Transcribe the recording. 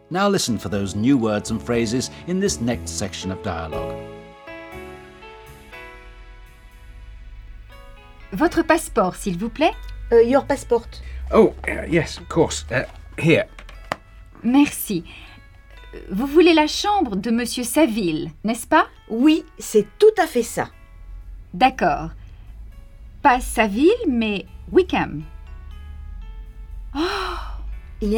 Now listen for those new words and phrases in this next section of dialogue. Votre passeport, s'il vous plaît. Your passport. Oh, yes, of course. Here. Merci. Vous voulez la chambre de Monsieur Saville, n'est-ce pas? Oui, c'est tout à fait ça. D'accord. Pas Saville, mais Wickham. Il y a un problème ?